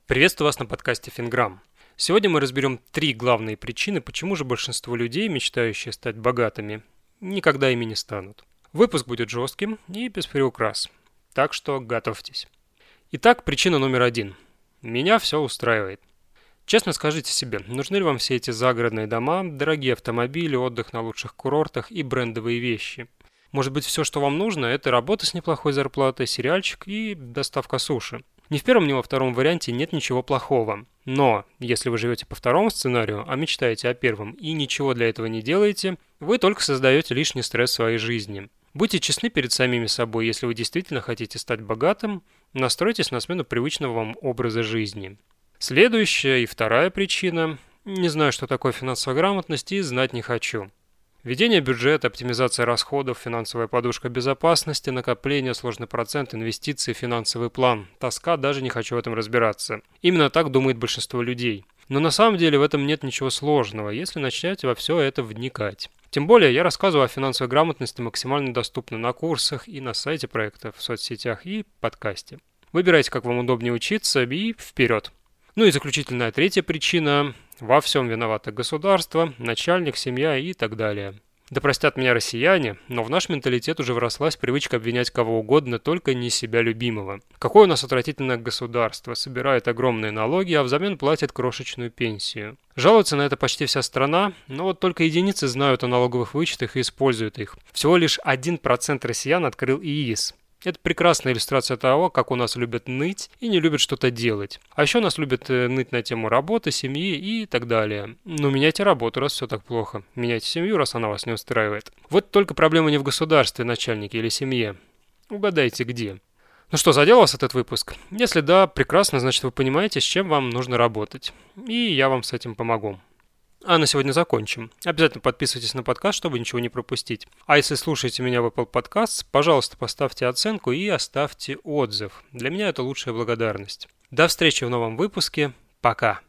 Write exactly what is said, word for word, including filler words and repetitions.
Приветствую вас на подкасте Финграм. Сегодня мы разберем три главные причины, почему же большинство людей, мечтающие стать богатыми, никогда ими не станут. Выпуск будет жестким и без приукрас, так что готовьтесь. Итак, причина номер один. Меня все устраивает. Честно скажите себе, нужны ли вам все эти загородные дома, дорогие автомобили, отдых на лучших курортах и брендовые вещи? Может быть, все, что вам нужно, это работа с неплохой зарплатой, сериальчик и доставка суши. Ни в первом, ни во втором варианте нет ничего плохого. Но, если вы живете по второму сценарию, а мечтаете о первом и ничего для этого не делаете, вы только создаете лишний стресс в своей жизни. Будьте честны перед самими собой, если вы действительно хотите стать богатым, настройтесь на смену привычного вам образа жизни. Следующая и вторая причина. Не знаю, что такое финансовая грамотность и знать не хочу. Ведение бюджета, оптимизация расходов, финансовая подушка безопасности, накопление, сложный процент, инвестиции, финансовый план. Тоска, даже не хочу в этом разбираться. Именно так думает большинство людей. Но на самом деле в этом нет ничего сложного, если начнете во все это вникать. Тем более я рассказываю о финансовой грамотности максимально доступно на курсах и на сайте проекта, в соцсетях и подкасте. Выбирайте, как вам удобнее учиться, и вперед! Ну и заключительная третья причина. Во всем виновато государство, начальник, семья и так далее. Да простят меня россияне, но в наш менталитет уже врослась привычка обвинять кого угодно, только не себя любимого. Какое у нас отвратительное государство, собирает огромные налоги, а взамен платит крошечную пенсию. Жалуется на это почти вся страна, но вот только единицы знают о налоговых вычетах и используют их. Всего лишь один процент россиян открыл ИИС. Это прекрасная иллюстрация того, как у нас любят ныть и не любят что-то делать. А еще нас любят ныть на тему работы, семьи и так далее. Ну, меняйте работу, раз все так плохо. Меняйте семью, раз она вас не устраивает. Вот только проблема не в государстве, начальнике или семье. Угадайте, где. Ну что, задел вас этот выпуск? Если да, прекрасно, значит вы понимаете, с чем вам нужно работать. И я вам с этим помогу. А на сегодня закончим. Обязательно подписывайтесь на подкаст, чтобы ничего не пропустить. А если слушаете меня в Apple Podcasts, пожалуйста, поставьте оценку и оставьте отзыв. Для меня это лучшая благодарность. До встречи в новом выпуске. Пока.